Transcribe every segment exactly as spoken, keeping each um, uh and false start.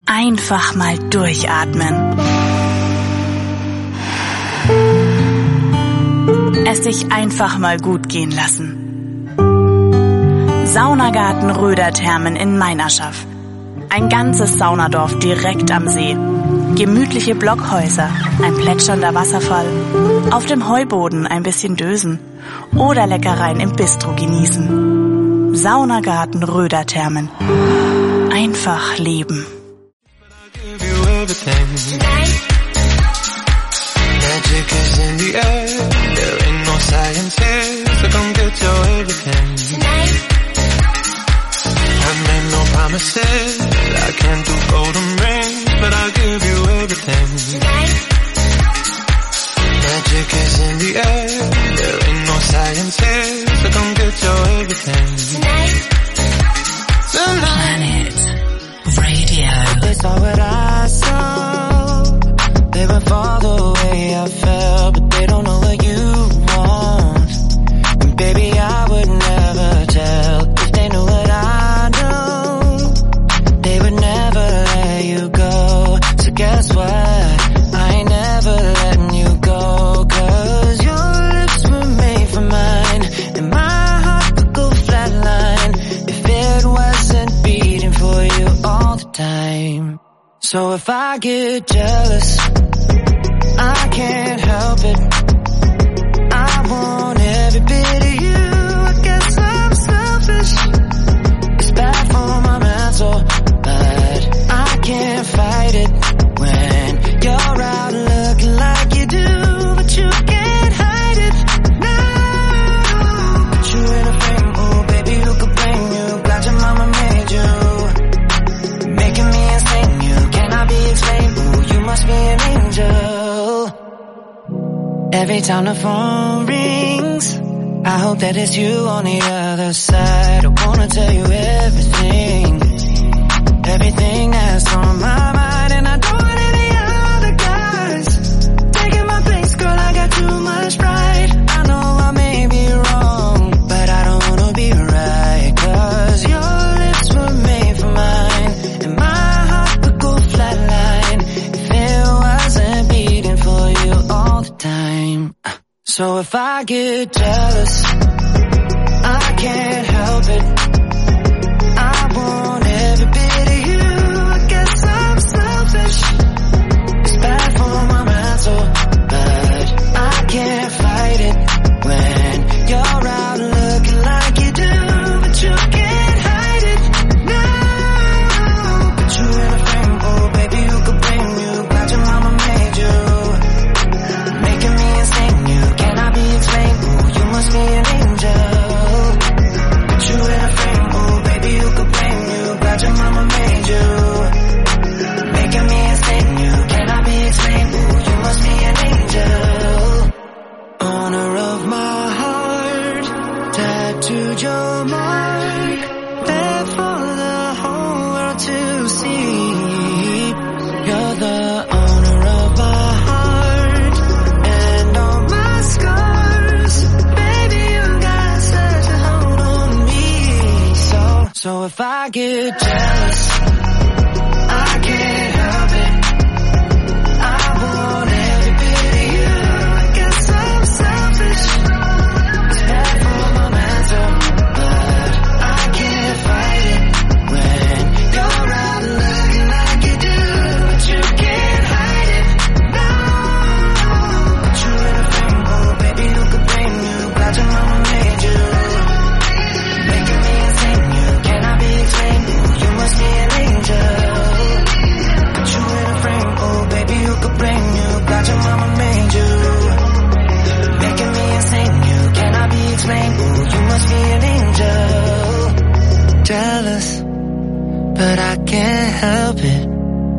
Einfach mal durchatmen. Es sich einfach mal gut gehen lassen. Saunagarten Röderthermen in Meinerschaff. Ein ganzes Saunadorf direkt am See. Gemütliche Blockhäuser, ein plätschernder Wasserfall, auf dem Heuboden ein bisschen dösen oder Leckereien im Bistro genießen. Saunagarten Röderthermen. Einfach leben. Magic is in the air, there ain't no science here, so come get your everything. Tonight, I've made no promises, I can't do golden rings, but I'll give you everything. Tonight, magic is in the air, there ain't no science here, so come get your everything. Tonight, Planet Radio. They saw what I saw, they went for the way I felt, but they don't know what you want. And baby, I would never tell. If they knew what I know, they would never let you go. So guess what? I ain't never letting you go. Cause your lips were made for mine, and my heart could go flatline if it wasn't beating for you all the time. So if I get jealous, I can't help it. I want every bit of you. I guess I'm selfish. It's bad for my mental, but I can't fight it when you're out looking like you do, but you can't hide it. No, put you in a frame, oh baby, who could blame you? Glad your mama made you, making me insane. You cannot be explained. Ooh, you must be an angel. Every time the phone rings, I hope that it's you on the other side. I wanna tell you everything, everything that's on my mind. And I don't want any other guys taking my place, girl, I got too much pride. I know I may be wrong, but I don't wanna be right. Cause your lips were made for mine, and my heart could go flatline if it wasn't beating for you all the time. So if I get jealous, I can't help it. I want every bit of you. I guess I'm selfish. It's bad for my mental, but I can't fight it when you're out looking like you do, but you can't hide it. No, put you in a frame, oh baby, who could blame you? Glad your mama made you, making me insane. You cannot be explained. Ooh, you must be an angel. Put you in a frame, oh baby, who could blame you? Glad your mama made you, making me insane. You cannot be explained. Ooh, you must be an angel. Honor of my heart, tattooed your mark, there for the whole world to see. You're the owner of my heart and all my scars. Baby, you got such a hold on me. So, so if I get jealous, I can't help it. I want every bit of you. I guess I'm selfish. It's bad for my mental, but I can't fight it when you're out looking like you do, but you can't hide it. No, put you in a frame, oh baby, who could blame you? Glad your mama made you, making me insane. You cannot be explained. Ooh, you must be an angel. Put you in a frame, oh baby, who could blame you? Glad your mama made you, making me insane. You cannot be explained. Ooh, you must be an angel. Jealous, but I can't help it.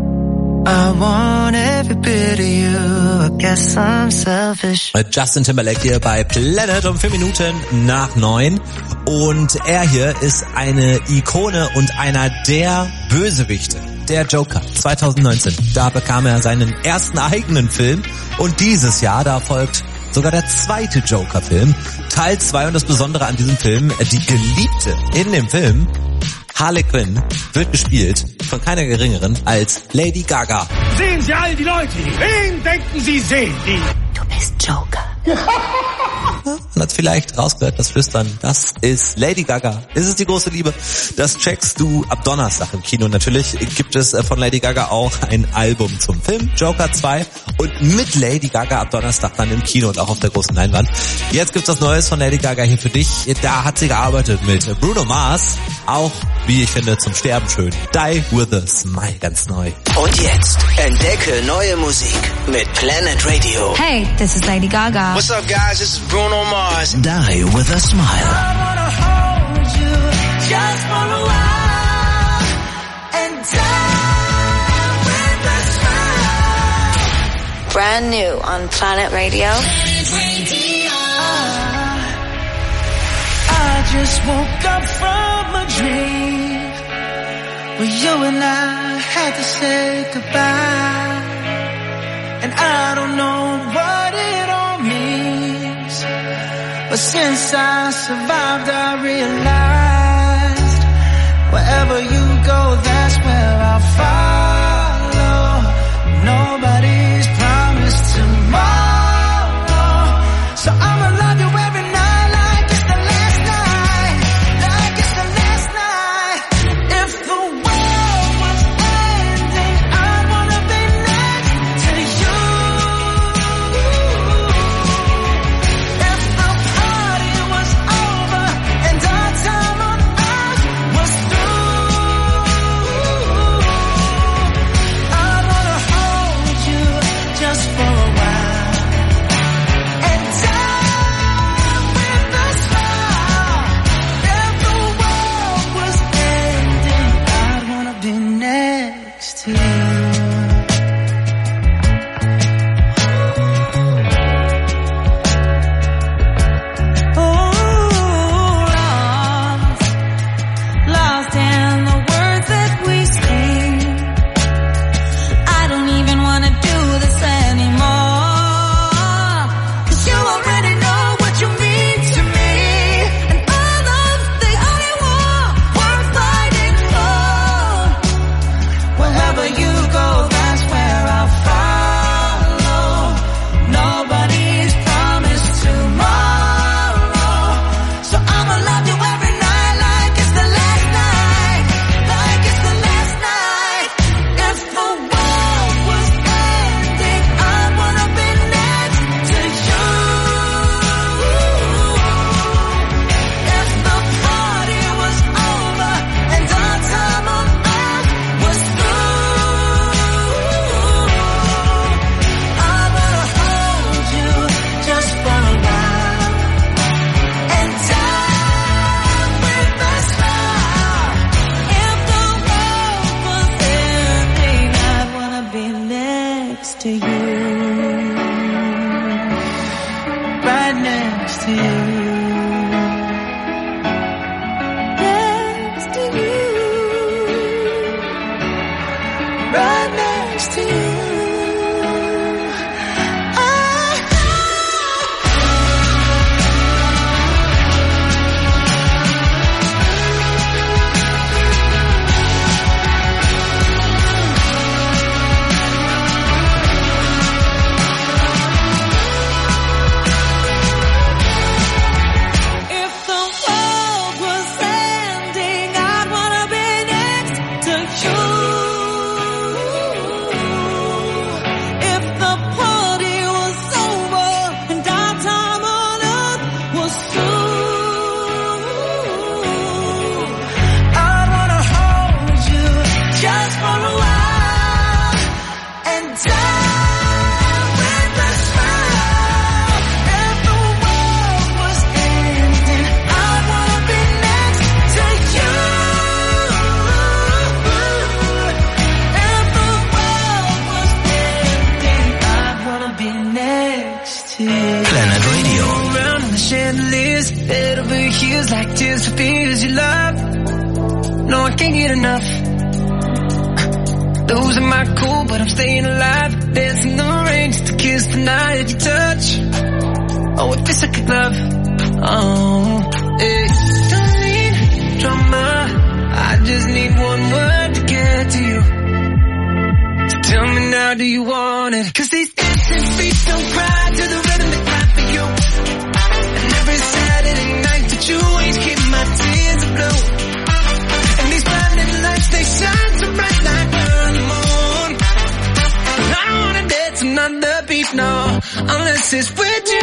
I want every bit of you. I guess I'm selfish. Justin Timberlake hier bei Planet um vier Minuten nach neun. Und er hier ist eine Ikone und einer der Bösewichte. Der Joker zwanzig neunzehn. Da bekam er seinen ersten eigenen Film. Und dieses Jahr, da folgt sogar der zweite Joker-Film. Teil zwei. Und das Besondere an diesem Film, die Geliebte in dem Film, Harley Quinn, wird gespielt von keiner geringeren als Lady Gaga. Sehen Sie all die Leute, wen denken Sie sehen die? Du bist Joker. Man hat vielleicht rausgehört, das Flüstern, das ist Lady Gaga. Ist es die große Liebe? Das checkst du ab Donnerstag im Kino. Natürlich gibt es von Lady Gaga auch ein Album zum Film, Joker zwei, und mit Lady Gaga ab Donnerstag dann im Kino und auch auf der großen Leinwand. Jetzt gibt's was Neues von Lady Gaga hier für dich. Da hat sie gearbeitet mit Bruno Mars, auch, wie ich finde, zum Sterben schön. Die with a Smile, ganz neu. Und jetzt entdecke neue Musik mit Planet Radio. Hey, this is Lady Gaga. What's up, guys? This is Bruno Mars. Die with a Smile. I wanna hold you just for a while and die with a smile. Brand new on Planet Radio. I just woke up from a dream where you and I had to say goodbye, and I don't know what it all means, but since I survived I realized wherever you go, that's where I'll follow. Nobody's promised tomorrow, so I'ma love you every night like it's the last night, like it's the last night. If the world was ending, I'd wanna be next to you. If the party was over and our time on earth was through, I'd wanna hold you just for a while and die with a smile. If the world was ending, I'd wanna be next to you. Oh, lost, lost in the words that we sing. I don't even wanna do this anymore, 'cause you already know what you mean to me, and all of the only war worth fighting for. Wherever you go, that's where I'll follow. Nobody's promised tomorrow, so I'ma love you every night like it's the last night, like it's the last night. If the world was ending, I wanna be next to you. If the party was over and our time on earth was through, I wanna hold you just for a while and die with a smile. If the world was ending, I'd wanna be next to you, right next to you, next to you, right next to you. If the world was ending, I'd wanna be next to you. If the party was over and our time on earth was through, I'd wanna hold you just for a while and die with a smile. If the world was ending, I'd wanna be next to you. If the world was ending, I'd wanna be next to you. Planet Radio. Around in the chandeliers, head over heels like tears for fears you love. No, I can't get enough. Losing my cool, but I'm staying alive. Dancing in the rain just to kiss the night you touch. Oh, it feels like a glove. Oh, hey. Don't need drama, I just need one word to get get to you. So tell me now, do you want it? Cause these dancing feet don't cry to the rhythm they cry for you. And every Saturday night that you ain't keep my tears blue. And these blinding lights, they shine so bright like we're on the moon. And I don't wanna dance another beat, no, unless it's with you.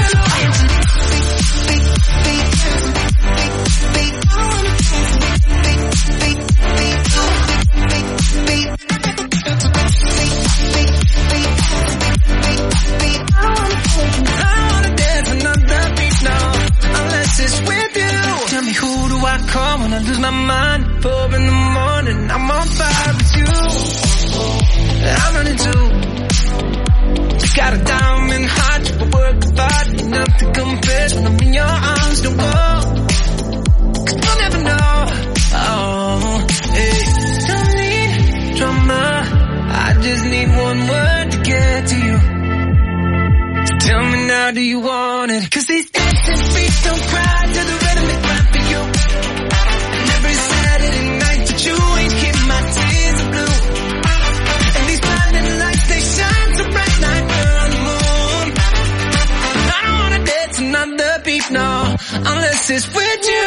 Call when I lose my mind, four in the morning, I'm on fire with you. I'm running too. You got a diamond heart, you work hard, enough to confess when I'm in your arms. Don't go, cause you'll never know. Oh, hey, don't need drama, I just need one word to get to you. So tell me now, do you want it? Cause these dancing feet don't cry to the rhythm they cry for you. Every Saturday night that you ain't keep my tears blue. And these blinding lights, they shine so bright like we're on the moon. I don't wanna dance another beat, no, unless it's with you.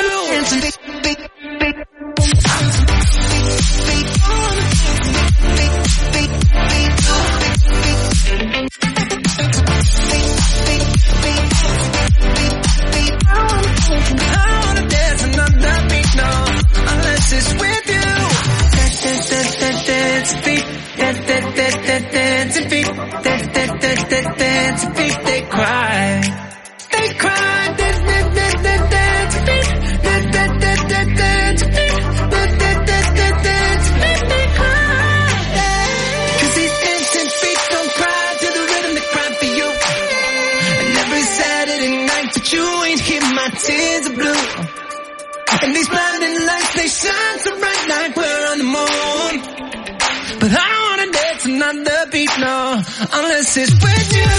It's with you. Dance, dance, dance, dance, feet. Dance, dance, dance, dance, dance, feet. Dance, dance, dance, dance, dance, feet. They cry. They cry. Dance, dance, dance, dance, dance, feet. Dance, dance, dance, dance, dance, feet. Dance, dance, dance, dance, dance, feet. They cry. Cause these dancing feet don't cry to the rhythm they cry for you. And every Saturday night that you ain't keep my tears are blue. And these blinding lights, they shine so bright like we're on the moon. But I don't wanna dance another beat, no, unless it's with you.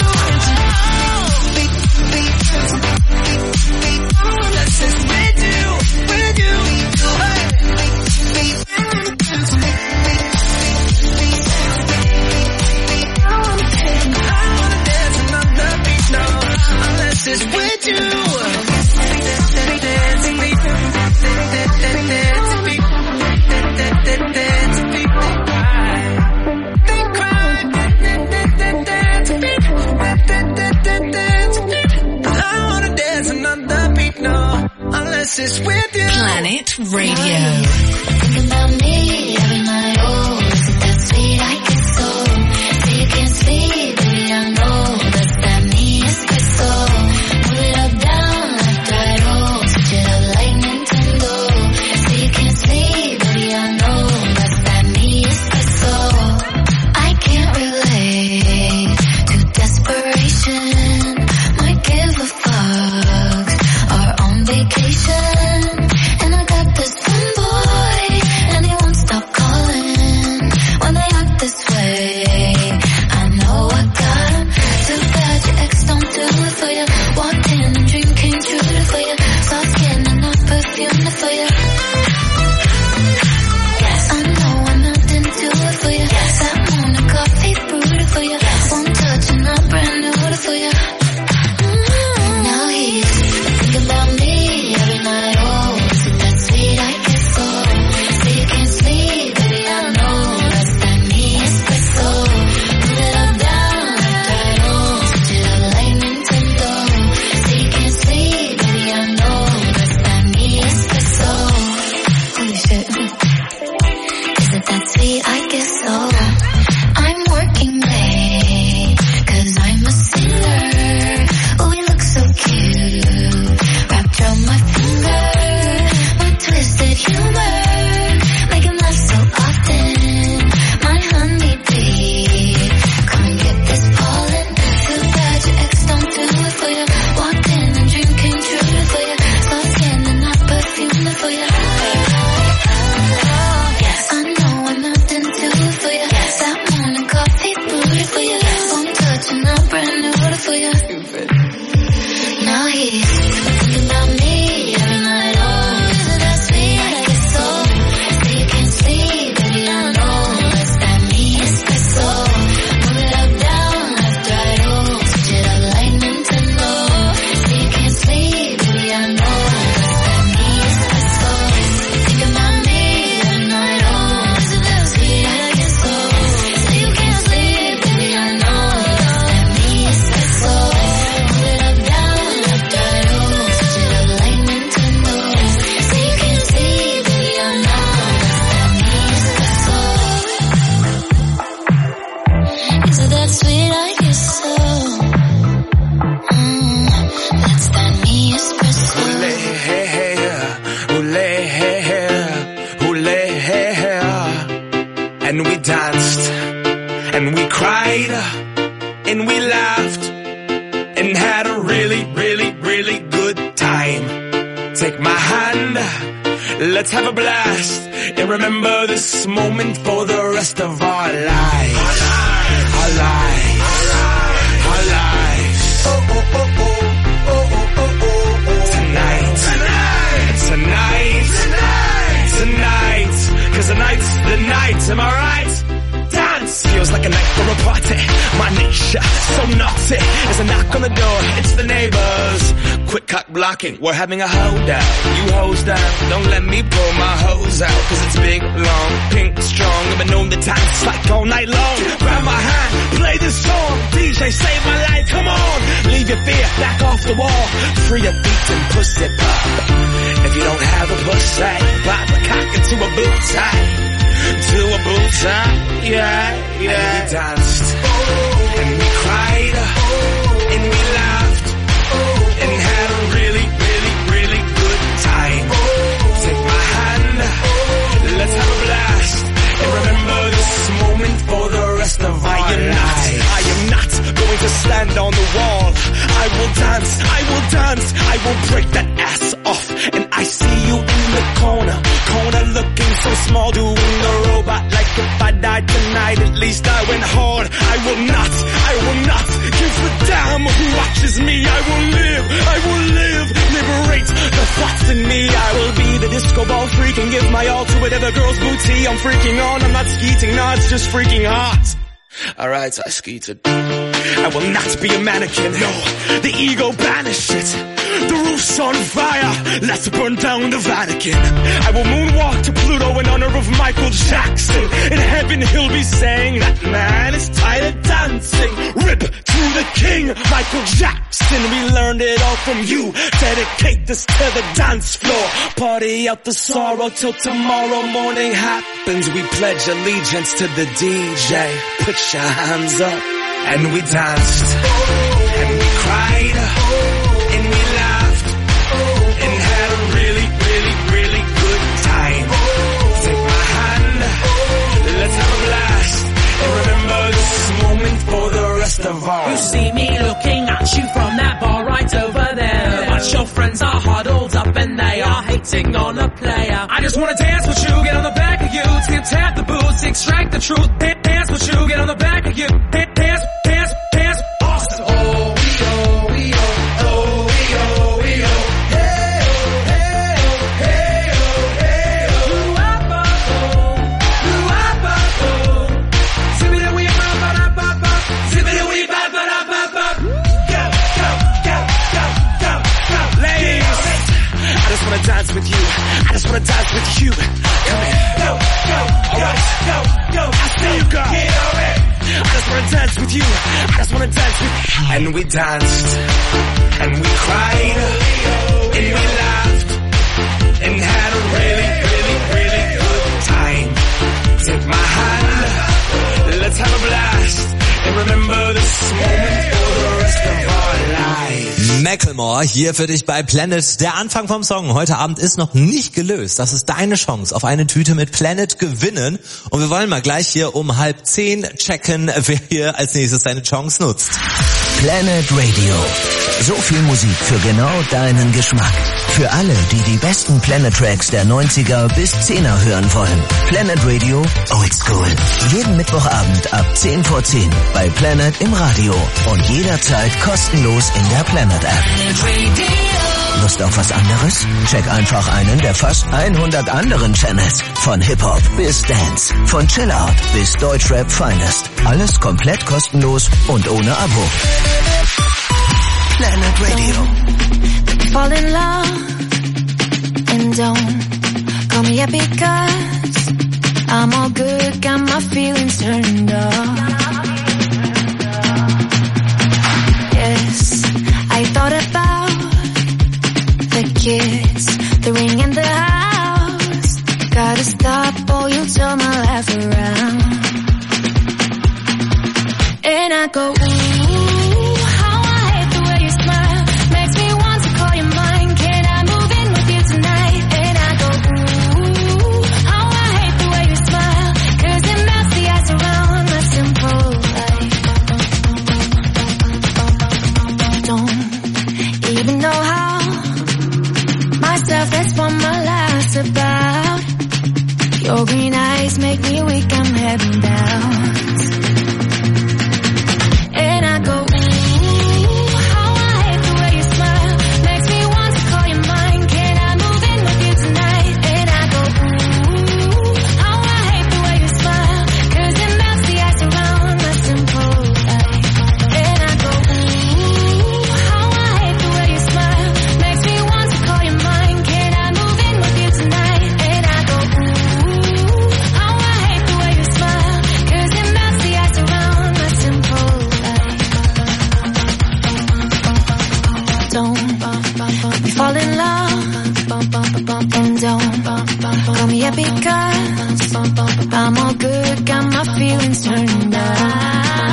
Unless it's with you, with you. Hey. I don't wanna dance another beat, no, unless it's with you. It's with you. Planet Radio. Think about me every night. Oh, is it that sweet? I get so. Say you can't sleep, baby, I know. That's that me espresso. Move it up, down, left, right, oh. Switch it up like Nintendo. Say you can't sleep, baby, I know. That's that me espresso. I can't relate to desperation. Might give a fuck. Are on vacation. And I got this one boy, and he won't stop And we cried, and we laughed, and had a really, really, really good time. Take my hand, let's have a blast, and remember this moment for the rest of our lives. Our lives. Our lives. Oh, oh, oh, oh, oh, oh, oh, oh. Tonight. Tonight. Tonight. Tonight. Tonight. Cause tonight's the night, am I right? Dance feels like a night for a party. My nature, so naughty. There's a knock on the door, it's the neighbors. Quick cock blocking, we're having a holdout. You hose down, don't let me pull my hose out. Cause it's big, long, pink, strong. I've been known to dance like all night long. Grab my hand, play this song. D J, save my life, come on. Leave your fear back off the wall. Free your feet and pussy pop. If you don't have a pussy, pop a cock into a boot tie. To a boot tie, yeah, yeah. And we danced, and we cried, and we laughed, and had a really, really, really good time. Take my hand, let's have a blast, and remember this moment for the rest of our I am lives. Not, I am not going to stand on the wall. I will dance, I will dance, I will break that ass off, and I see you in the corner, corner looking so small, doing the robot like if I died tonight, at least I went hard. I will not, I will not give a damn who watches me. I will live, I will live, liberate the thoughts in me. I will be the disco ball freak and give my all to whatever girl's booty I'm freaking on. I'm not skeeting, no, it's just freaking hot. Alright, I skeeted. I will not be a mannequin, no, the ego banish it. The roof's on fire, let's burn down the Vatican. I will moonwalk to Pluto in honor of Michael Jackson. In heaven he'll be saying, that man is tired of dancing. Rip to the king, Michael Jackson. We learned it all from you. Dedicate this to the dance floor. Party out the sorrow till tomorrow morning happens. We pledge allegiance to the D J. Put your hands up. And we danced, and we cried, and we laughed, and had a really, really, really good time. Take my hand, let's have a blast, and remember this moment for the rest of our lives. You see me looking at you from that bar right over there, but your friends are huddled up and they are hating on a player. I just wanna dance with you, get on the back of you, tip tap the boots, extract the truth. Dance with you, get on the back of you, dance, dance, dance, awesome. Oh, we oh, we oh, oh, we oh, we oh, hey oh, hey oh, hey oh, hey oh, Luapa, oh, Luapa, oh, zibbity wee ba ba da ba ba, zibbity wee ba ba da ba ba. Go, go, go, go, go, go, ladies. I just wanna dance with you. I just wanna dance with you. Come here. Go, go, alright, go, go. I see you, girl. Get on it. I just wanna dance with you. I just wanna dance with you. And we danced, and we cried, and we laughed, and had a really, really, really good time. Take my hand, let's have a blast, and remember this moment for the rest of our lives. Macklemore hier für dich bei Planet. Der Anfang vom Song heute Abend ist noch nicht gelöst. Das ist deine Chance auf eine Tüte mit Planet gewinnen. Und wir wollen mal gleich hier um halb zehn checken, wer hier als nächstes seine Chance nutzt. Planet Radio. So viel Musik für genau deinen Geschmack. Für alle, die die besten Planet Tracks der neunziger bis zehner hören wollen. Planet Radio Old School. Jeden Mittwochabend ab zehn vor zehn bei Planet im Radio. Und jederzeit kostenlos in der Planet App. Lust auf was anderes? Check einfach einen der fast hundert anderen Channels. Von Hip-Hop bis Dance. Von Chill-Out bis Deutschrap Finest. Alles komplett kostenlos und ohne Abo. Planet Radio. Fall in love and don't call me up because I'm all good, got my feelings turned off. Yes, I thought about the kids, the ring and the house. Gotta stop or you'll turn my life around. And I go, ooh, how I hate the way you smile. Makes me want to call you mine. Can I move in with you tonight? And I go, ooh, how I hate the way you smile. Cause it melts the ice around my simple Yeah, because I'm all good, got my feelings turned up.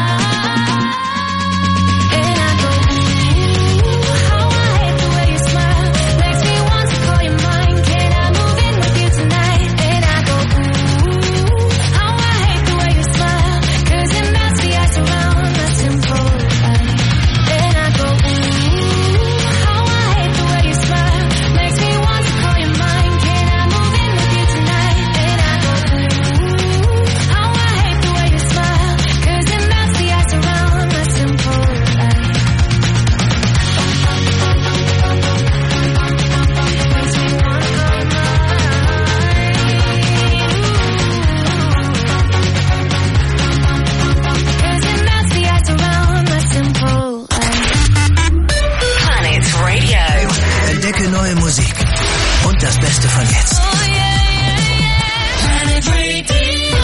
Das Beste von jetzt. Oh yeah, yeah, yeah. Planet Radio.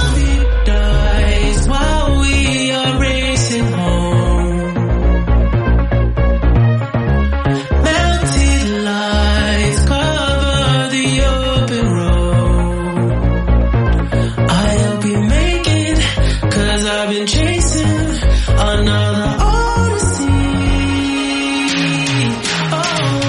Dies while we are racing home. Mounted lights cover the open road. I'll be making, cause I've been chasing another odyssey. Oh,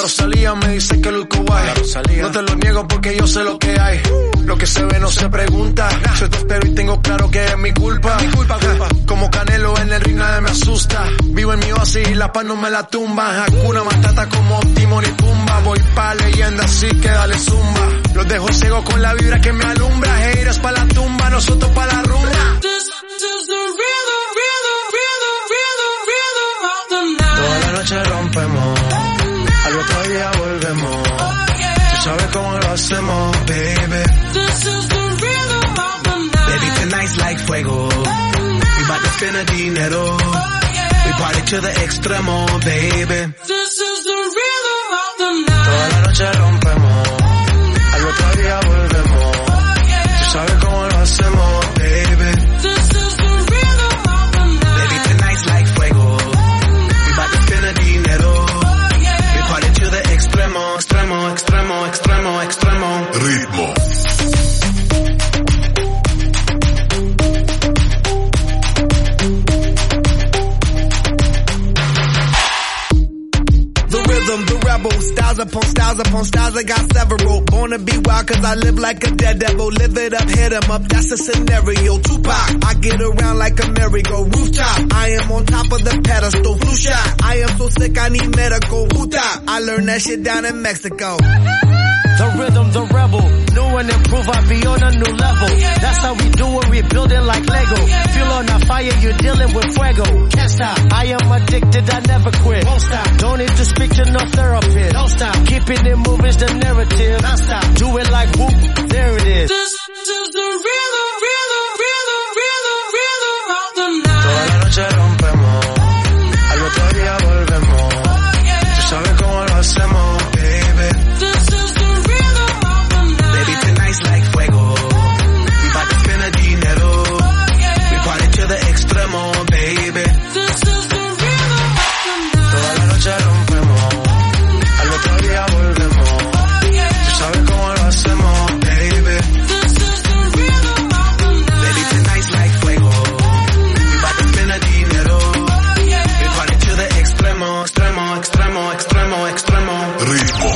Rosalía me dice que luzco guay. No te lo niego porque yo sé lo que hay. Lo que se ve no se pregunta. Yo te espero y tengo claro que es mi culpa. Mi culpa, culpa. Como Canelo en el ring nadie me asusta. Vivo en mi oasis y la paz no me la tumba. Hakuna Matata como Timón y Pumba. Voy pa' leyenda así que dale zumba. Los dejo ciego con la vibra que me alumbra. Haters pa' la tumba, nosotros pa' la rumba. Toda la noche rompemos, al otro día volvemos. Tú sabes cómo lo hacemos, baby. Baby, tonight's like fuego. We bout to spend a dinero. We party to the extremo, baby. Toda la noche rompemos, al otro día volvemos. Tú sabes cómo lo hacemos, baby. Baby, tonight's like fuego. We bout to spend a dinero. We party to the extremo, extremo, extremo, extremo, extremo. Ritmo. The rebel, styles upon styles upon styles, I got several. Born to be wild cause I live like a dead devil. Live it up, hit 'em up, that's a scenario. Tupac, I get around like a merry-go rooftop. I am on top of the pedestal, flu shot. I am so sick I need medical. Hoota, I learned that shit down in Mexico. The rhythm, the rebel, new and improve, I be on a new level. That's how we do it, we build it like Lego. Feel on a fire, you're dealing with fuego. Can't stop, I am addicted, I never quit. Won't stop, don't need to speak to no therapist. Don't stop, keeping it moving's the narrative. Non stop, do it like whoop, there it is. This is the rhythm, rhythm, rhythm, rhythm, rhythm of the night. Toda la noche rompemos, al otro día volvemos. Tú sabes cómo lo hacemos, baby. This is the rhythm of the night. Baby, tonight's like fuego. We bout to spend a dinero. We party to the extremo, baby. This is the rhythm of the night. Toda la noche rompemos, al otro día volvemos. Tú sabes cómo lo hacemos, baby. This is the rhythm of the night. Baby, tonight's like fuego. We bout to spend a dinero. We party to the extremo, extremo, extremo, extremo, extremo. Ritmo.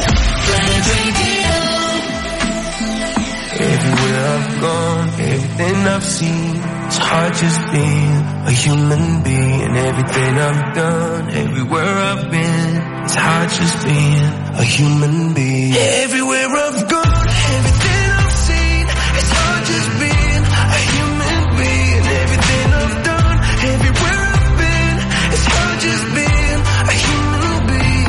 Everywhere I've gone, everything I've seen, it's hard just being a human being. Everything I've done, everywhere I've been, it's hard just being a human being. Everywhere I've gone, everything I've seen, it's hard just being a human being. Everything I've done, everywhere I've been, it's hard just being a human being.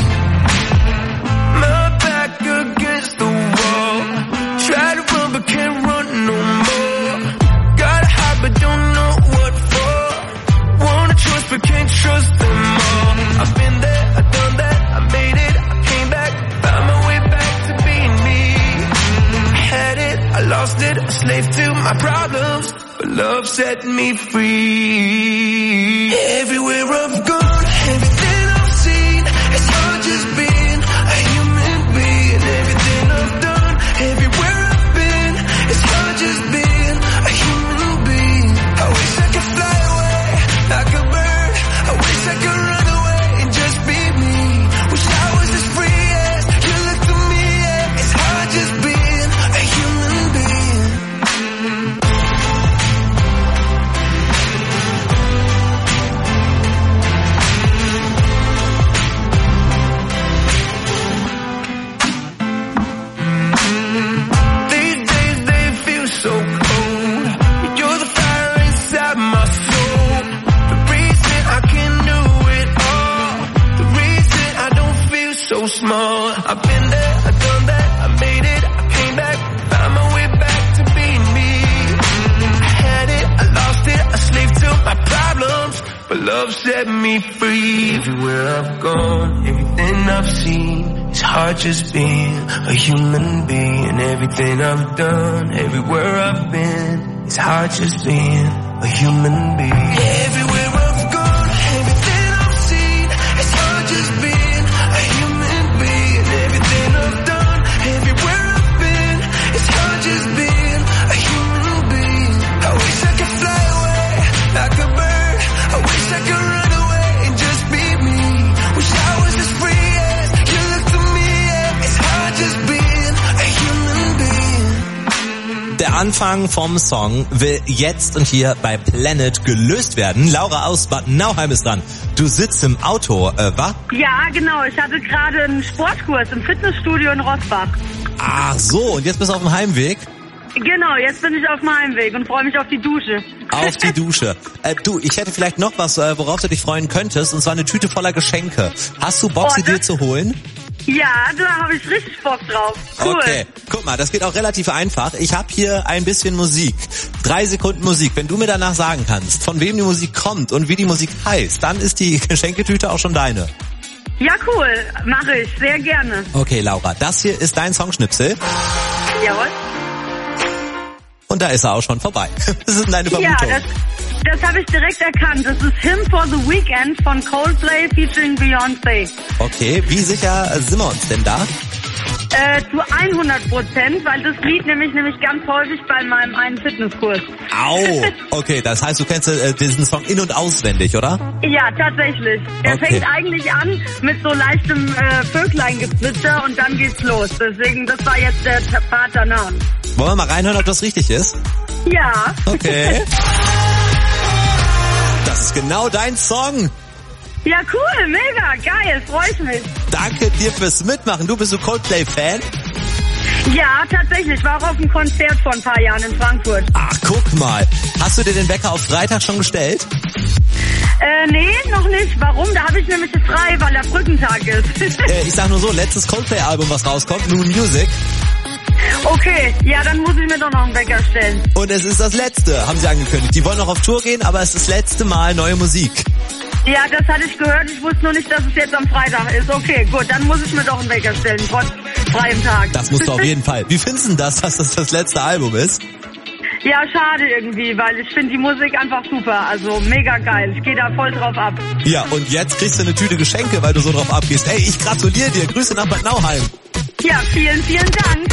My back against the wall, try to run but can't run no more. Gotta hide but don't know what for. Wanna trust but can't trust them all. I've been there, I've done that, I made it, I came back, found my way back to being me. I had it, I lost it, a slave to my problems, but love set me free. Everywhere I've gone, everything I've seen, it's hard just being a human being. Everything I've done, everywhere I've been, it's hard just being a human being. I wish I could fly away like a bird. I wish I could run away and just be me. Wish I was as free as you look to me. Yeah. It's hard just being a human being. These days they feel so cold. You're the fire inside my soul. The reason I can do it all. The reason I don't feel so small. I've been there, I've done that, I made it, I came back, found my way back to being me. I had it, I lost it, a slave to my problems, but love set me free. Everywhere I've gone, everything I've seen, it's hard just being a human being. Everything I've done, everywhere I've been, it's hard just being a human being. Everywhere I've gone, everything I've seen, it's hard just being a human being. Everything I've done, everywhere I've been, it's hard just being a human being. I wish I could fly away like a bird. I wish I could run away and just be me. Wish I was as free as you look to me. Der Anfang vom Song will jetzt und hier bei Planet gelöst werden. Laura aus Bad Nauheim ist dran. Du sitzt im Auto, äh, wa? Ja, genau. Ich hatte gerade einen Sportkurs im Fitnessstudio in Rossbach. Ach so, und jetzt bist du auf dem Heimweg? Genau, jetzt bin ich auf dem Heimweg und freue mich auf die Dusche. Auf die Dusche. Äh, du, ich hätte vielleicht noch was, äh, worauf du dich freuen könntest, und zwar eine Tüte voller Geschenke. Hast du Bock, Oh, sie dir das- zu holen? Ja, da habe ich richtig Bock drauf. Cool. Okay, guck mal, das geht auch relativ einfach. Ich habe hier ein bisschen Musik. Drei Sekunden Musik. Wenn du mir danach sagen kannst, von wem die Musik kommt und wie die Musik heißt, dann ist die Geschenketüte auch schon deine. Ja, cool. Mache ich. Sehr gerne. Okay, Laura, das hier ist dein Songschnipsel. Jawohl. Und da ist er auch schon vorbei. Das ist deine Vermutung. Ja, das, das habe ich direkt erkannt. Das ist Him for the Weekend von Coldplay featuring Beyoncé. Okay, wie sicher sind wir uns denn da? Äh, zu hundert Prozent, weil das Lied nämlich nämlich ganz häufig bei meinem einen Fitnesskurs. Au! Okay, das heißt, du kennst äh, diesen Song in- und auswendig, oder? Ja, tatsächlich. Er Okay. fängt eigentlich an mit so leichtem äh, Vögleingezwitscher und dann geht's los. Deswegen, das war jetzt der Part danach. Wollen wir mal reinhören, ob das richtig ist? Ja. Okay. Das ist genau dein Song. Ja, cool, mega, geil, freu ich mich. Danke dir fürs Mitmachen. Du bist so Coldplay-Fan? Ja, tatsächlich, war auch auf einem Konzert vor ein paar Jahren in Frankfurt. Ach, guck mal. Hast du dir den Wecker auf Freitag schon gestellt? Äh, nee, noch nicht. Warum? Da habe ich nämlich frei, weil der Brückentag ist. äh, ich sag nur so, letztes Coldplay-Album, was rauskommt, New Music. Okay, ja, dann muss ich mir doch noch einen Wecker stellen. Und es ist das letzte, haben sie angekündigt. Die wollen noch auf Tour gehen, aber es ist das letzte Mal neue Musik. Ja, das hatte ich gehört. Ich wusste nur nicht, dass es jetzt am Freitag ist. Okay, gut, dann muss ich mir doch einen Wecker stellen, trotz freiem Tag. Das musst du auf jeden Fall. Wie findest du denn das, dass das das letzte Album ist? Ja, schade irgendwie, weil ich finde die Musik einfach super. Also mega geil. Ich gehe da voll drauf ab. Ja, und jetzt kriegst du eine Tüte Geschenke, weil du so drauf abgehst. Ey, ich gratuliere dir. Grüße nach Bad Nauheim. Ja, vielen, vielen Dank.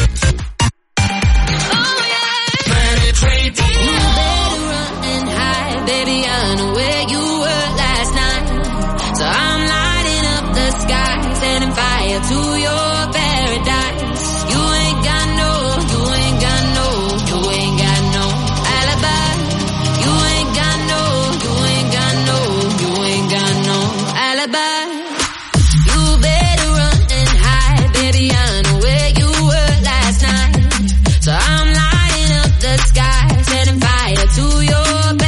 Baby, I know where you were last night. So I'm lighting up the sky, setting fire to your paradise. You ain't got no, you ain't got no, you ain't got no alibi. You ain't got no, you ain't got no, you ain't got no alibi. You better run and hide, baby, I know where you were last night. So I'm lighting up the sky, setting fire to your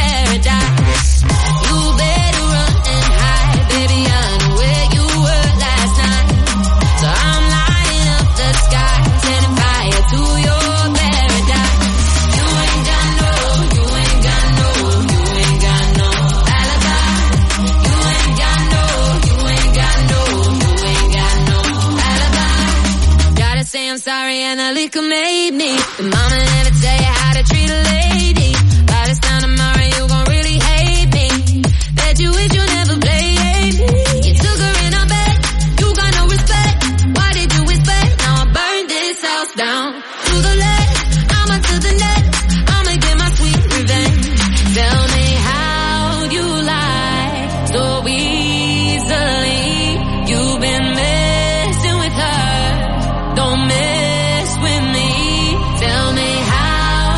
I'm sorry and the liquor made me. But mama never tell you how to treat a lady. By this time tomorrow you gon' really hate me. Bet you wish you never played me. You took her in her bed, you got no respect. Why did you expect? Now I burned this house down. To the left, I'ma to the next. I'ma get my sweet revenge. Tell me how you lie so easily. You've been messing with her. Don't mess with me. Tell me how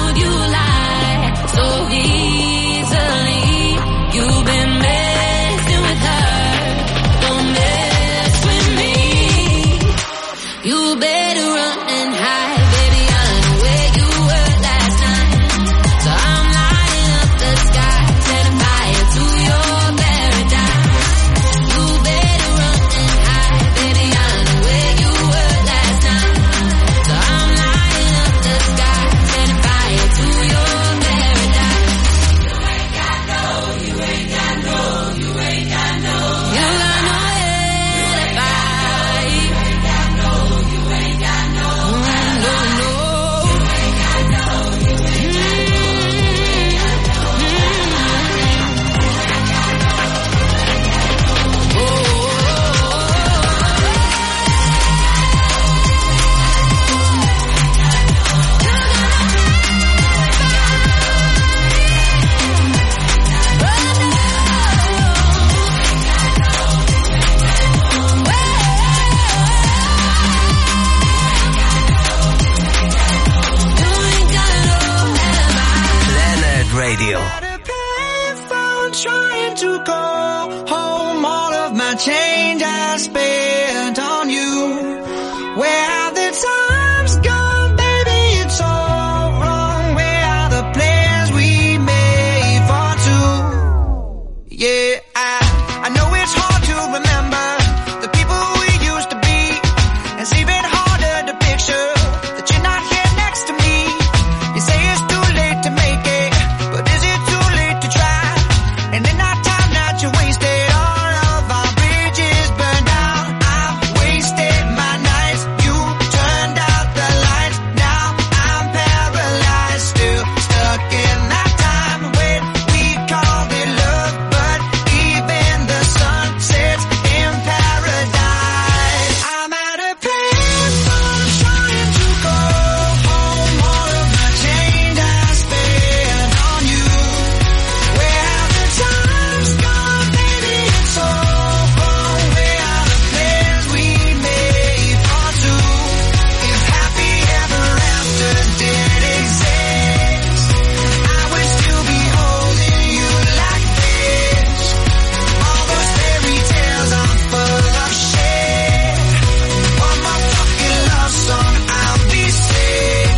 change I spent on you. Where have the times gone, baby? It's all wrong. Where are the plans we made for two? Yeah, I, I know it's hard to remember the people we used to be. It's even harder to picture that you're not here next to me. You say it's too late to make it, but is it too late to try? And in that time that you wasted, all of our bridges burned out. I've wasted my nights, you turned out the lights. Now I'm paralyzed, still stuck in that time when we called it love. But even the sun sets in paradise. I'm at a payphone trying to go home. All of the change I spent on you. Where have the times gone, baby? It's all wrong. Where are the plans we made for two? If happy ever after did exist, I would still be holding you like this. All those fairy tales are full of shit. One more fucking love song, I'll be sick.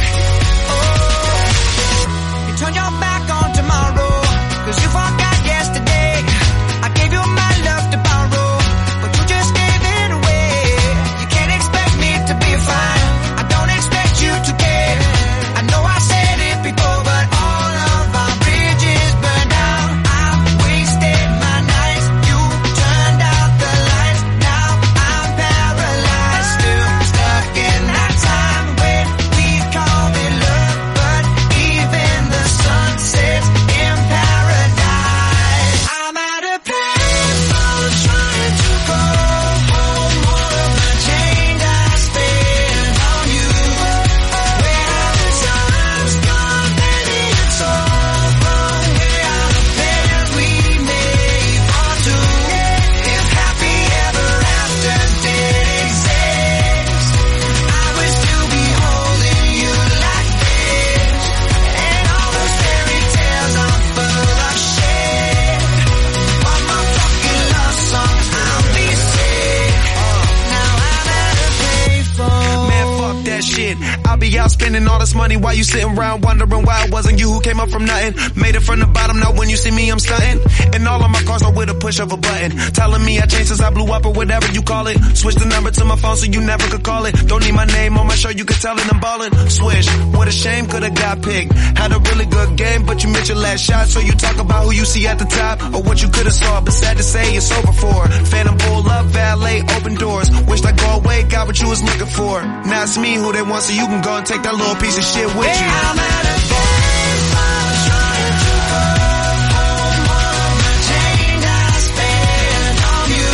Oh, you turn your back on tomorrow, cause you forgot yesterday. I gave you my love to borrow, but you just gave it away. You can't expect me to be fine, I don't expect you to care. I know I said it before, but all of our bridges burned out. I've wasted my nights, you turned out the lights. Now I'm paralyzed, still stuck in that time when we called it love. But even the sun sets in paradise. I'm at a payphone trying to go home. All of the change I spent on you. Where have the times gone, baby? It's all wrong. Where are the plans we made for two? If happy ever after did exist, I would still be holding you like this. And all those fairy tales are full of shit. One more fucking love song, I'll be sick. Now I'm at a payphone. Man, fuck that shit. I'll be out spending all this money while you sitting around wondering why it wasn't you who came up from nothing. Made it from the bottom, now when you see me I'm stunting. And all of my cars are with a push of a button. Telling me I changed since I blew up or whatever you call it. Switch the number to my phone so you never could call it. Don't need my name on my shirt, you could tell it I'm ballin'. Swish, what a shame, could've got picked. Had a really good game, but you missed your last shot. So you talk about who you see at the top or what you could've saw. But sad to say it's over for. Phantom pull up, valet, open doors. Wished I go away, got what you was looking for. Now it's me who they want, so you can go and take that little piece of shit with you. I'm at a payphone trying to go home. All of the change I spent on you.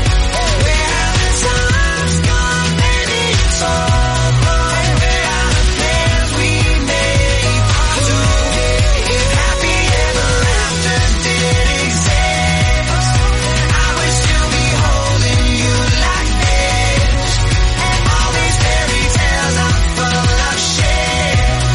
Where have the times gone, baby? It's all wrong. Where are the plans we made for two? If happy ever after did exist, I would still be holding you like this. And all these fairy tales are full of shit.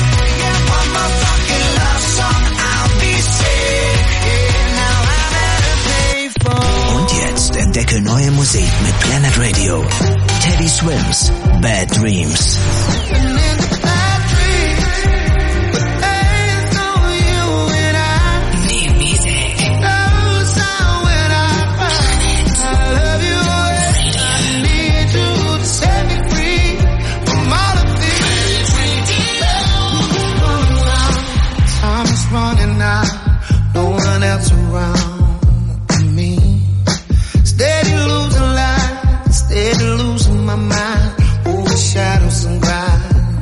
One more fucking love song, I'll be sick. Now I'm at a payphone. Und jetzt entdecke neue Musik mit Planet Radio. Teddy Swims, Bad Dreams. Time is running out, no one else around me. Steady losing life, steady losing my mind. Over shadows and grind.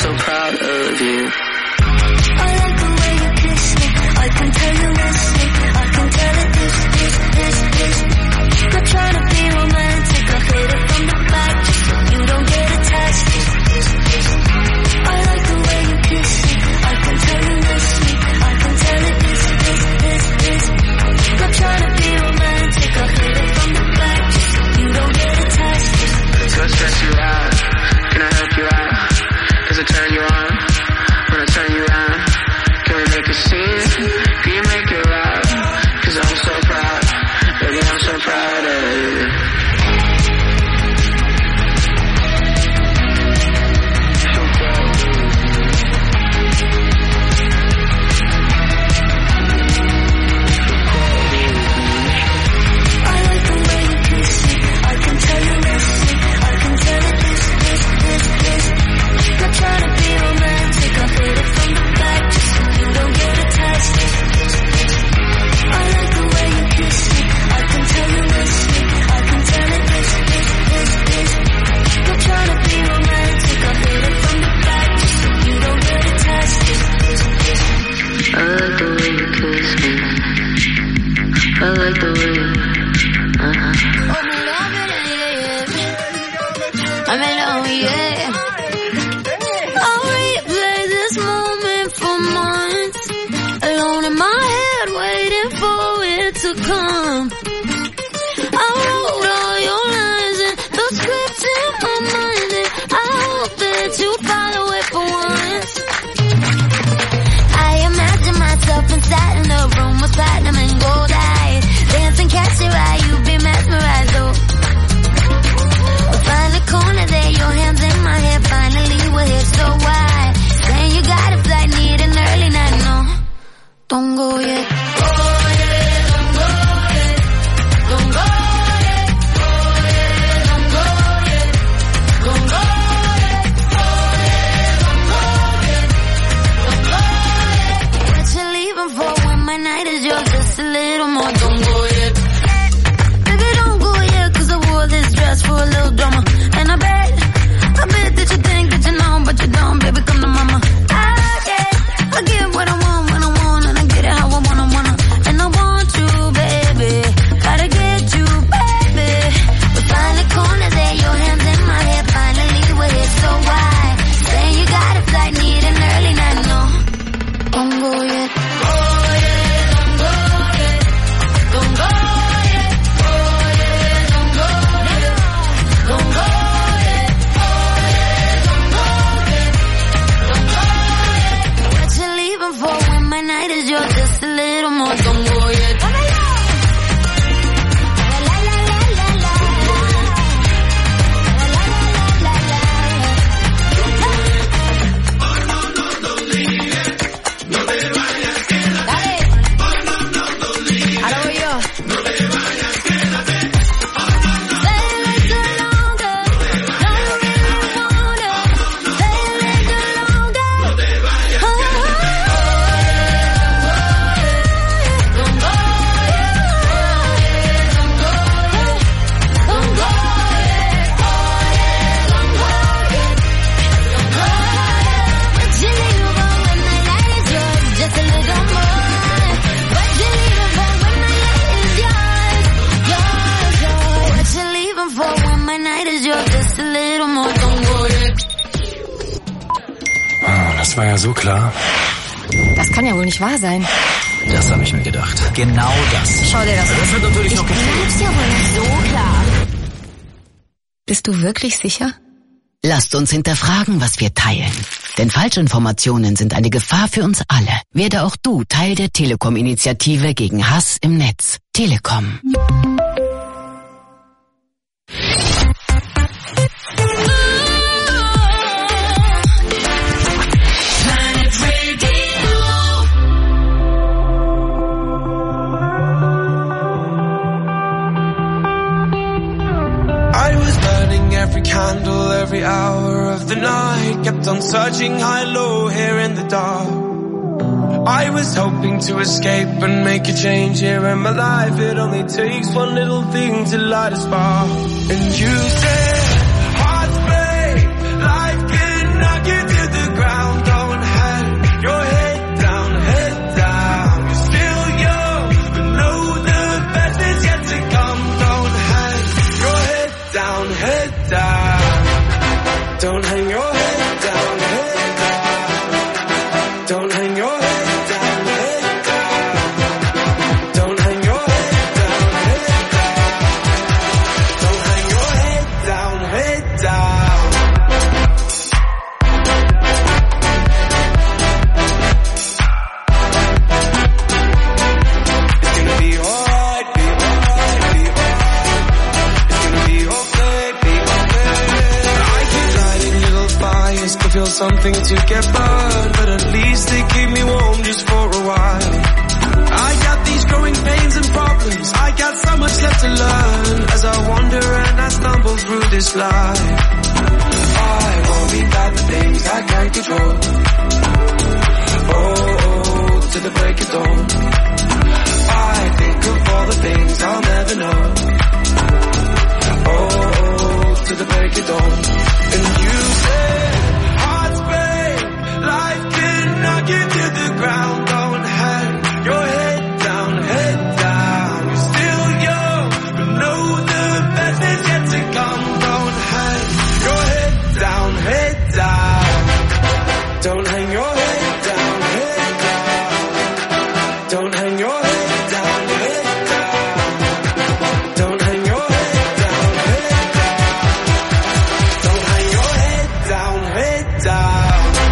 so proud of you. I like the way you kiss me. I can tell you listening. I can tell it this, this, this, this. Not trying to be romantic. I hit it from the back just so you don't get attached. I like the way you kiss me. I can tell you listening. I can tell it this, this, this, this. Not trying to be romantic. I hit it from the back just so you don't get attached. So I stress you out. Can I help you out? Cause I turn you on. When I turn you on, can we make a scene? Can you make it loud? Cause I'm so proud. Baby, I'm so proud of you. I like the way you, uh-huh. I'm in love, yeah. I'll replay this moment for months. Alone in my head, waiting for it to come. I wrote all your lines and the scripts in my mind, and I hope that you follow it for once. I imagine myself inside in a room with platinum and gold eyes, dancing, catch your eye, you be mesmerized, oh. We'll find a corner there, your hands in my hair, finally we're here, so why? Saying you got a flight, need an early night, no, don't go yet. Oh yeah, don't go yet, don't go yet, oh yeah, don't go yet, don't go yet, oh yeah, don't go yet, don't go yet. What you leaving for when my night is yours, just a little more, don't go yet. Baby, don't go yet, cause I wore this dress for a little drama. And I bet, I bet that you think that you know, but you don't, baby, come to mama. I get, I get what I want when I want, and I get it how I wanna, wanna. And I want you, baby, gotta get you, baby. We find a corner there, your hands in my hair, finally we're here, so why? Saying you got a flight, need an early night, no, don't go yet. Oh yeah, don't go yet, don't go yet, oh yeah, don't go yet, don't go yet, oh yeah, don't go yet, don't go yet. What you leaving for when my night is yours, just a little more, don't go yet. Das war ja so klar. Das kann ja wohl nicht wahr sein. Das habe ich mir gedacht. Genau das. Schau dir das an. Das wird natürlich noch gefällt. Das ist ja wohl nicht so klar. Bist du wirklich sicher? Lasst uns hinterfragen, was wir teilen. Denn Falschinformationen sind eine Gefahr für uns alle. Werde auch du Teil der Telekom-Initiative gegen Hass im Netz. Telekom. Every candle, every hour of the night, kept on searching high, low, here in the dark. I was hoping to escape and make a change here in my life. It only takes one little thing to light a spark. And you said, hearts break, life cannot get to the ground. something to get burned, but at least they keep me warm just for a while. I got these growing pains and problems, I got so much left to learn, as I wander and I stumble through this life. I worry about the things I can't control. Oh, oh, to the break of dawn. I think of all the things I'll never know. Oh, oh, to the break of dawn. And you say, hearts break, life can knock you to the ground. Don't hang your head down, head down. You're still young, but know the best is yet to come. Don't hang your head down, head down. Don't hang your head down, head down. Don't hang your head down, head down. Don't hang your head down, head down. Don't hang your head down, head down.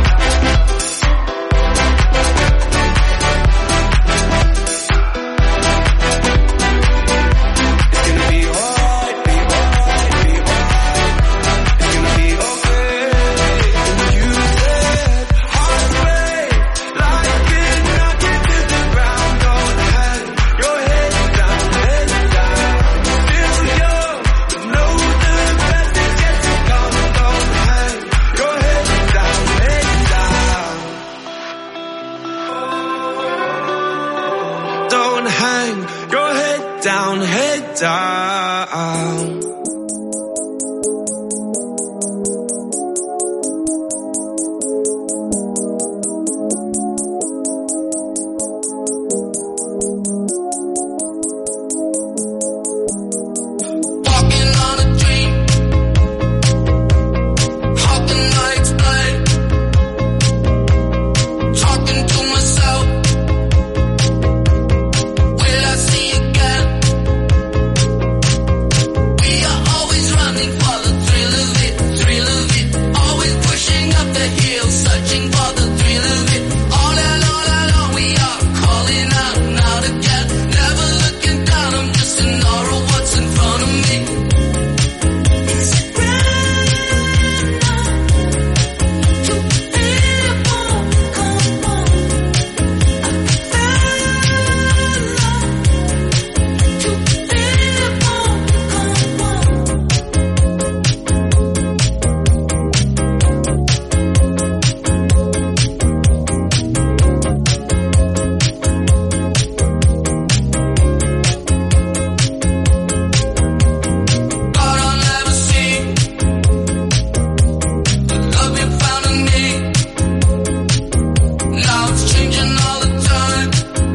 It's gonna be alright, be alright, be alright. It's gonna be okay. And you said, heart break, life can knock you to the ground. Don't hang your head down, head down. Still young, but know the best is yet to come. Don't hang your head down, head down. Don't hang your head down, head down. Walking on a dream, how can I explain? Talking to myself, will I see again? We are always running for the thrill of it, thrill of it. Always pushing up the hill, searching for the thrill of it. All alone, alone, we are calling out now to get. Never looking down, I'm just in awe of what's in front of me. Is it grand to feel more, come on? I feel to feel more, come on. Thought I'll never see the love you found in me. Now it's changing all the time.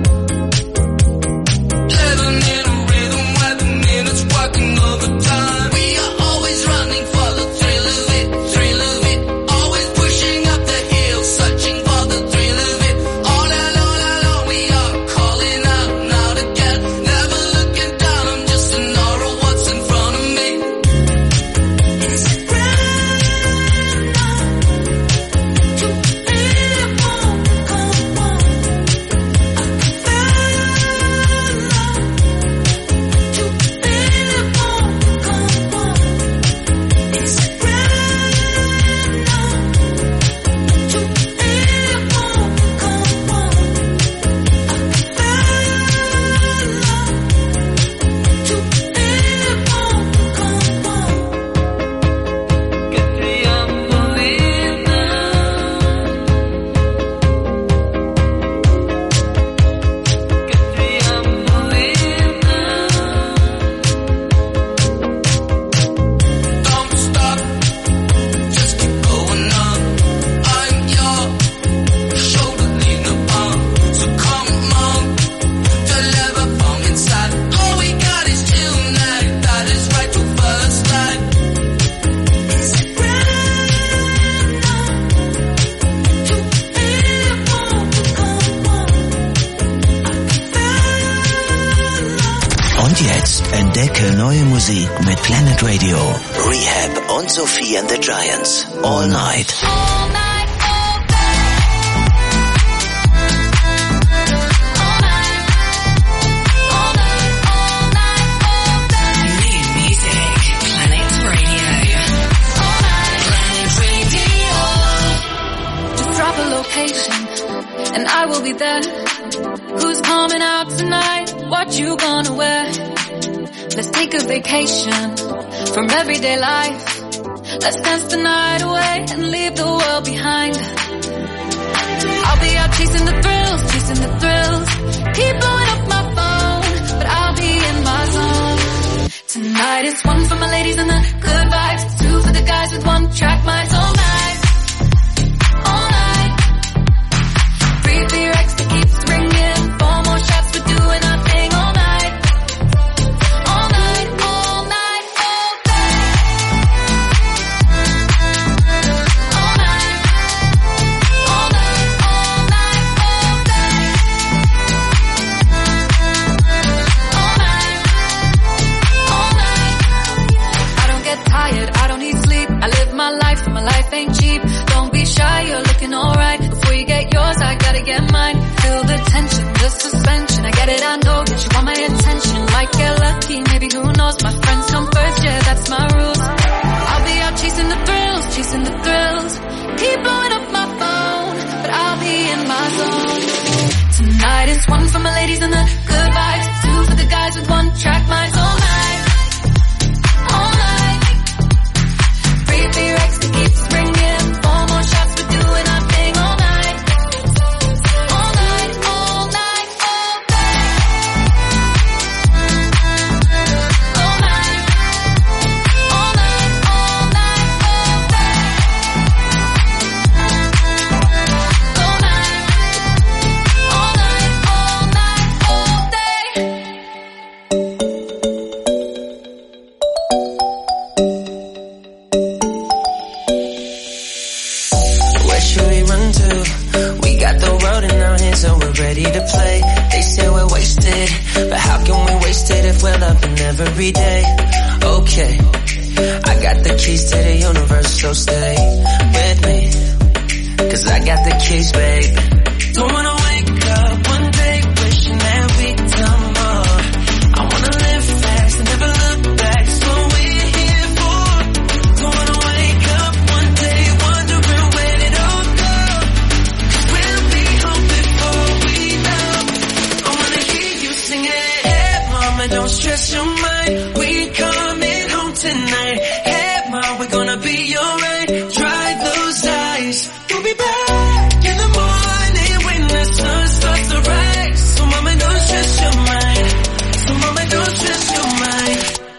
Living in a rhythm where the minutes working overtime. We are always running for the thrill of it, thrill of it. Always pushing up the hill, searching for the thrill of it. All alone, alone, we are calling out now to get. Never looking down, I'm just in awe of what's in front of me. Is it grand to feel more, come on? I feel to feel more, come on. Is it grand to feel more, come on? I feel to feel more, come on. Que triangolina, que triangolina. Don't stop, just keep going on. I'm your shoulder lean upon, so come on, deliver from inside. All we got is tonight, that is right to first light. Is it grand to feel more, come on? Und jetzt entdecke neue Musik mit Planet Radio. Rehab und Sophie and the Giants. All night. All night, all day. All night, all night, all night, all day. New music, Planet Radio. All night, Planet Radio. location, and I will be there. Who's coming out tonight? What you gonna wear? Let's take a vacation from everyday life. Let's dance the night away and leave the world behind. I'll be out chasing the thrills, chasing the thrills. Keep blowing up my phone, but I'll be in my zone. Tonight it's one for my ladies and the good vibes, two for the guys with one track minds all night, all night. Free beer X that keeps ringing, four more shots, we're doing our thing all night, all night, all night, all day, all night, all night, all night, all day, all night, all night. I don't get tired, I don't need sleep. I live my life, my life ain't cheap. Don't be shy, you're looking alright. Before you get yours, I gotta get mine. Feel the tension, the suspension. I get it, I know that you want my attention. Might get lucky, maybe who knows. My friends come first, yeah, that's my rules. I'll be out chasing the thrills, chasing the thrills. Keep blowing up my phone, but I'll be in my zone. Tonight is one for my ladies and the good vibes, two for the guys with one track minds all night, all night. Free beer X that keeps ringing, four more shots, we're doing our thing all night, all night, all night, all day, all night, all night, all night, all day, all night, all night, all night, all day. Where should we run to? We got the world in our hands and we're ready to play. They say we're wasted, but how can we waste it if we're loving every day? Okay, I got the keys to the universe, so stay with me, cause I got the keys, babe. Don't wanna wake up one day wishing that we'd done more. I wanna live fast and never look back, that's what we're here for. Don't wanna wake up one day wondering where it all go, cause we'll be home before we know. I wanna hear you sing it. Hey mama, don't stress your mind, we coming home tonight. Hey mom, we're gonna be alright. Dry those eyes, we'll be back in the morning when the sun starts to rise. So mama, don't stress your mind, so mama, don't stress your mind.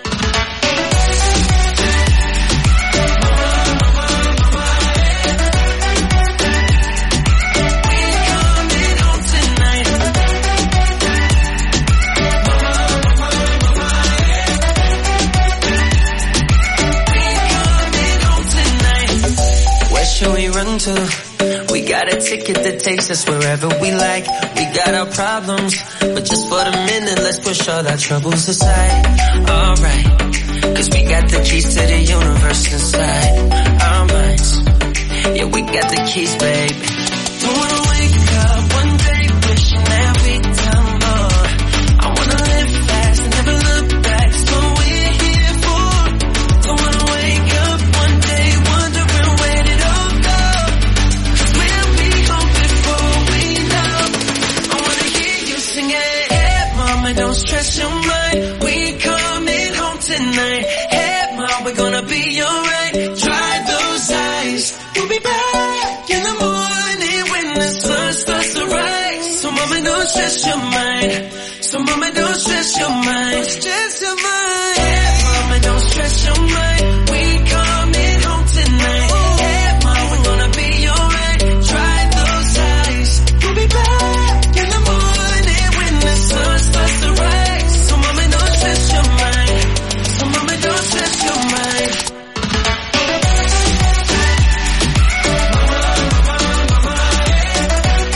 Should we run to? We got a ticket that takes us wherever we like. We got our problems, but just for the minute, let's push all our troubles aside. Alright, cause we got the keys to the universe inside our minds. Yeah, we got the keys, babe. Don't wanna wake up one day wishing that we'd done more. I wanna live fast and never look back, that's what we're here for. Don't wanna wake up one day wondering where did all go, cause we'll be home before we know. I wanna hear you sing it. Hey mama, don't stress your mind, we coming home tonight. Hey mom, we're gonna be alright. Dry those eyes, we'll be back in the morning when the sun starts to rise. So mama, don't stress your mind, so mama, don't stress your mind, don't stress your mind. Hey mama, don't stress your mind, we coming home tonight. Hey mom, we're gonna be alright. Dry those eyes, we'll be back in the morning when the sun starts to rise. So mama, don't stress your mind, so mama, don't stress your mind.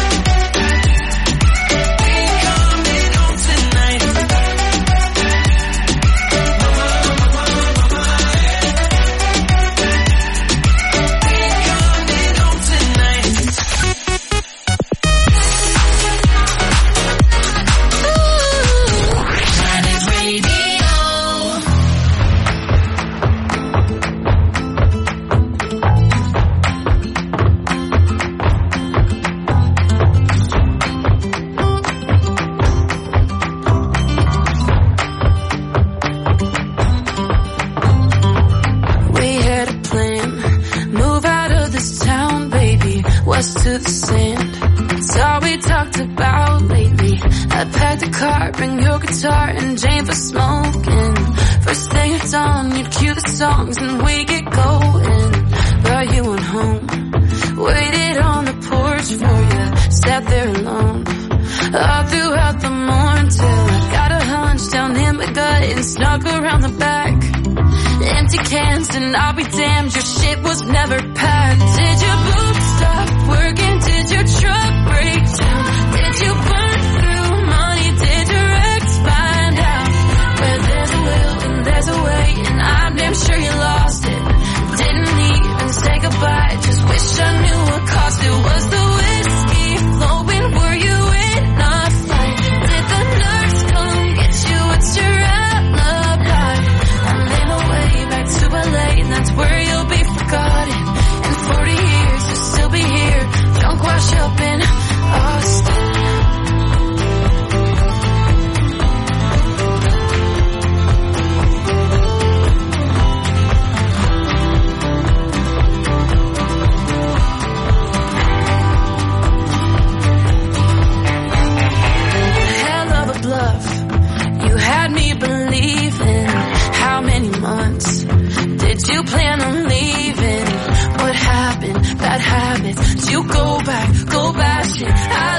We coming home tonight. the sand. It's all we talked about lately. I packed a car, bring your guitar and Jane for smoking. First thing at dawn, you'd cue the songs and we get going. But you went home, waited on the porch for you, sat there alone all throughout the morning till I got a hunch down in my gut and snuck around the back. Empty cans and I'll be damned, your shit was never packed. Did your boots stop working? Did your truck break down? Did you burn through money? Did your ex find out? Where there's a will and there's a way, and I'm damn sure you lost it. Didn't even say goodbye, just wish I knew what cost it. Was the whiskey flowing? Were you in a fight? Did the nurse come get you? What's your alibi? I made my way back to L A, and that's where you'll be forgotten. In forty years, you'll still be here, drunk, wash up in Austin. Hell of a bluff, you had me believing. How many months did you plan on leaving? What happened? Bad habits. Did you go back, go back shit? I